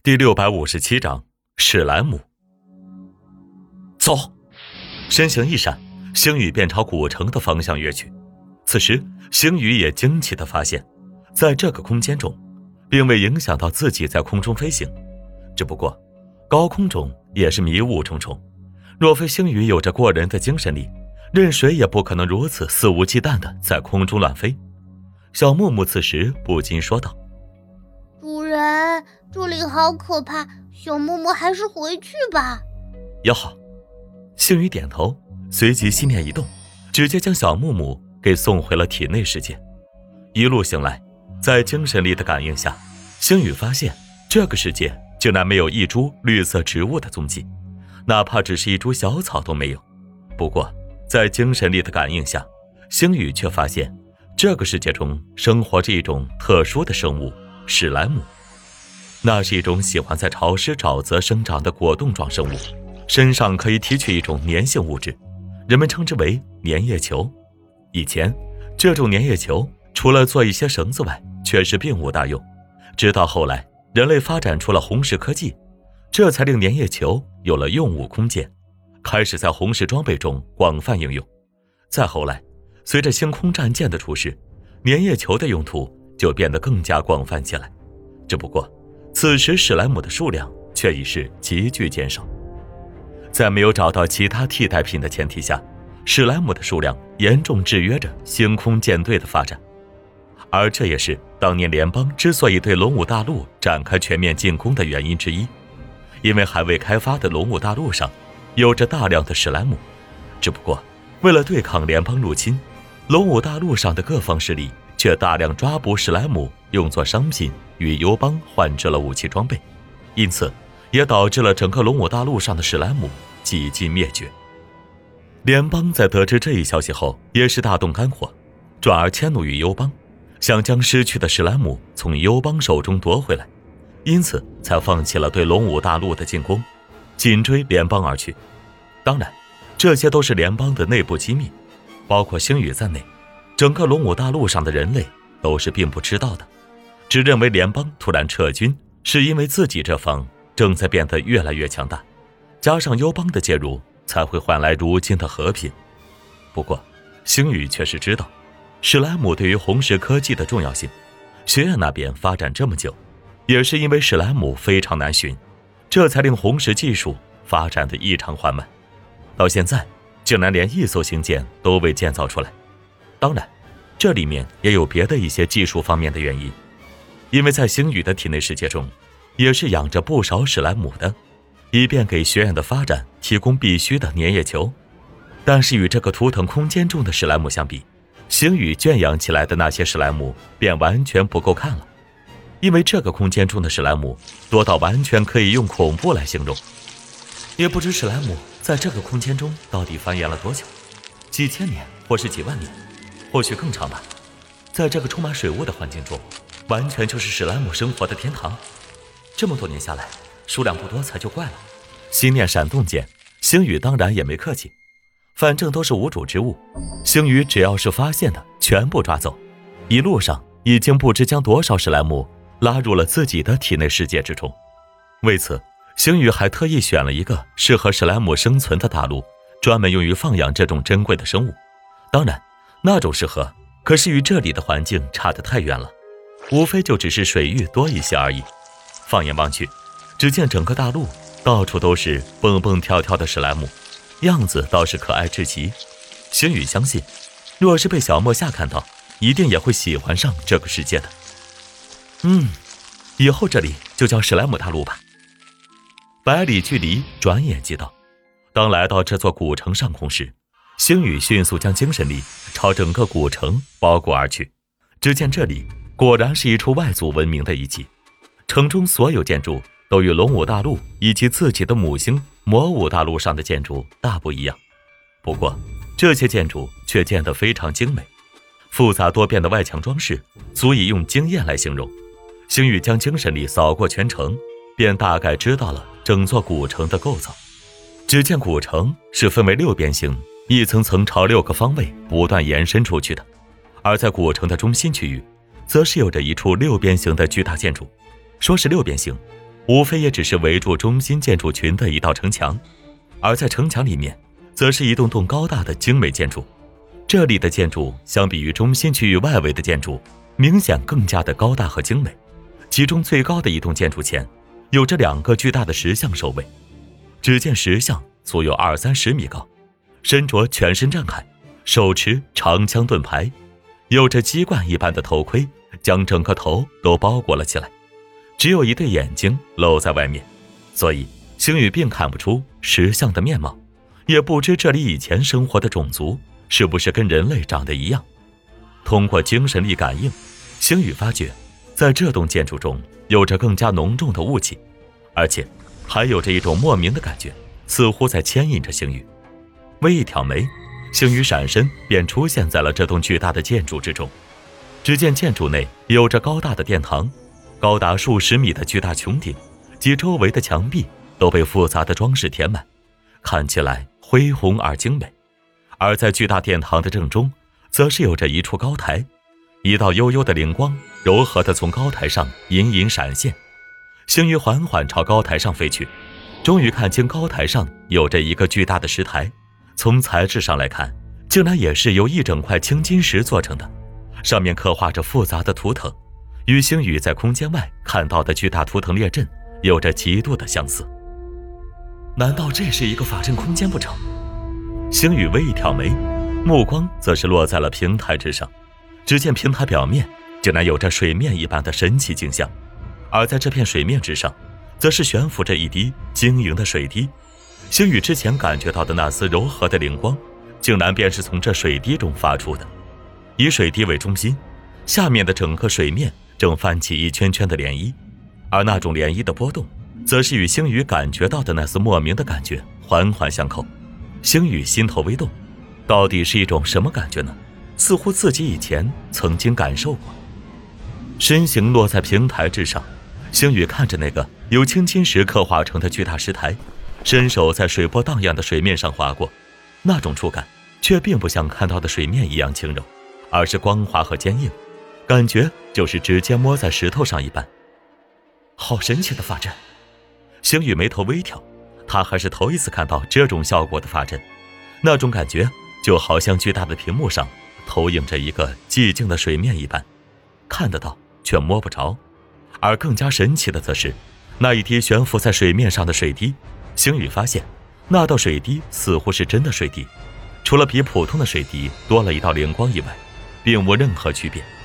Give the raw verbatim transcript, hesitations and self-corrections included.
第六百五十七章史莱姆。走！身形一闪，星宇便朝古城的方向跃去。此时星宇也惊奇地发现，在这个空间中并未影响到自己在空中飞行，只不过高空中也是迷雾重重，若非星宇有着过人的精神力，任谁也不可能如此肆无忌惮地在空中乱飞。小木木此时不禁说道： 主人，这里好可怕，小木木还是回去吧。 也好。星宇点头，随即心念一动，直接将小木木给送回了体内世界。一路行来，在精神力的感应下，星宇发现这个世界竟然没有一株绿色植物的踪迹，哪怕只是一株小草都没有。不过在精神力的感应下，星宇却发现这个世界中生活着一种特殊的生物史莱姆。那是一种喜欢在潮湿沼泽生长的果冻状生物，身上可以提取一种粘性物质，人们称之为粘液球。以前这种粘液球除了做一些绳子外，确实并无大用，直到后来人类发展出了红石科技，这才令粘液球有了用武空间，开始在红石装备中广泛应用。再后来，随着星空战舰的出世，粘液球的用途就变得更加广泛起来。只不过此时史莱姆的数量却已是急剧减少，在没有找到其他替代品的前提下，史莱姆的数量严重制约着星空舰队的发展。而这也是当年联邦之所以对龙武大陆展开全面进攻的原因之一，因为还未开发的龙武大陆上有着大量的史莱姆，只不过为了对抗联邦入侵，龙武大陆上的各方势力却大量抓捕史莱姆用作商品，与尤邦换制了武器装备，因此也导致了整个龙武大陆上的史莱姆几近灭绝。联邦在得知这一消息后也是大动肝火，转而迁怒于尤邦，想将失去的史莱姆从尤邦手中夺回来，因此才放弃了对龙武大陆的进攻，紧追联邦而去。当然这些都是联邦的内部机密，包括星宇在内，整个龙武大陆上的人类都是并不知道的，只认为联邦突然撤军是因为自己这方正在变得越来越强大，加上尤邦的介入才会换来如今的和平。不过星宇却是知道史莱姆对于红石科技的重要性，学院那边发展这么久也是因为史莱姆非常难寻，这才令红石技术发展得异常缓慢，到现在竟然连一艘星舰都未建造出来。当然这里面也有别的一些技术方面的原因，因为在星宇的体内世界中也是养着不少史莱姆的，以便给学院的发展提供必须的粘液球。但是与这个图腾空间中的史莱姆相比，星宇圈养起来的那些史莱姆便完全不够看了，因为这个空间中的史莱姆多到完全可以用恐怖来形容。也不知史莱姆在这个空间中到底繁衍了多久，几千年或是几万年，或许更长吧。在这个充满水雾的环境中，完全就是史莱姆生活的天堂。这么多年下来，数量不多才就怪了。心念闪动间，星宇当然也没客气，反正都是无主之物，星宇只要是发现的全部抓走。一路上已经不知将多少史莱姆拉入了自己的体内世界之中。为此星宇还特意选了一个适合史莱姆生存的大陆，专门用于放养这种珍贵的生物。当然那种适合可是与这里的环境差得太远了，无非就只是水域多一些而已。放眼望去，只见整个大陆到处都是蹦蹦跳跳的史莱姆，样子倒是可爱至极。星宇相信若是被小莫夏看到，一定也会喜欢上这个世界的。嗯，以后这里就叫史莱姆大陆吧。百里距离转眼即到，当来到这座古城上空时，星宇迅速将精神力朝整个古城包裹而去。只见这里果然是一处外族文明的遗迹，城中所有建筑都与龙武大陆以及自己的母星魔武大陆上的建筑大不一样。不过这些建筑却建得非常精美，复杂多变的外墙装饰足以用惊艳来形容。星宇将精神力扫过全城，便大概知道了整座古城的构造。只见古城是分为六边形，一层层朝六个方位不断延伸出去的，而在古城的中心区域则是有着一处六边形的巨大建筑。说是六边形， 无非也只是围住中心建筑群的一道城墙，而在城墙里面则是一栋栋高大的精美建筑。这里的建筑相比于中心区域外围的建筑明显更加的高大和精美，其中最高的一栋建筑前有着两个巨大的石像守卫。只见石像足有二三十米高，身着全身战铠，手持长枪盾牌，有着鸡冠一般的头盔将整个头都包裹了起来，只有一对眼睛露在外面，所以星宇并看不出石像的面貌，也不知这里以前生活的种族是不是跟人类长得一样。通过精神力感应，星宇发觉在这栋建筑中有着更加浓重的雾气，而且还有着一种莫名的感觉，似乎在牵引着星宇。微一挑眉，星宇闪身便出现在了这栋巨大的建筑之中。只见建筑内有着高大的殿堂，高达数十米的巨大穹顶及周围的墙壁都被复杂的装饰填满，看起来恢宏而精美。而在巨大殿堂的正中，则是有着一处高台，一道幽幽的灵光柔和地从高台上隐隐闪现。星宇缓缓朝高台上飞去，终于看清高台上有着一个巨大的石台，从材质上来看，竟然也是由一整块青金石做成的，上面刻画着复杂的图腾，与星宇在空间外看到的巨大图腾列阵有着极度的相似。难道这是一个法阵空间不成？星宇微一挑眉，目光则是落在了平台之上。只见平台表面竟然有着水面一般的神奇景象，而在这片水面之上，则是悬浮着一滴晶莹的水滴。星宇之前感觉到的那丝柔和的灵光，竟然便是从这水滴中发出的。以水滴为中心，下面的整个水面正泛起一圈圈的涟漪，而那种涟漪的波动，则是与星宇感觉到的那丝莫名的感觉环环相扣。星宇心头微动，到底是一种什么感觉呢？似乎自己以前曾经感受过。身形落在平台之上，星宇看着那个由青金石刻画成的巨大石台，伸手在水波荡漾的水面上划过，那种触感却并不像看到的水面一样轻柔，而是光滑和坚硬，感觉就是直接摸在石头上一般。好神奇的法阵！星宇眉头微挑，他还是头一次看到这种效果的法阵，那种感觉就好像巨大的屏幕上投影着一个寂静的水面一般，看得到却摸不着。而更加神奇的则是那一滴悬浮在水面上的水滴，星宇发现那道水滴似乎是真的水滴，除了比普通的水滴多了一道灵光以外，并无任何区别。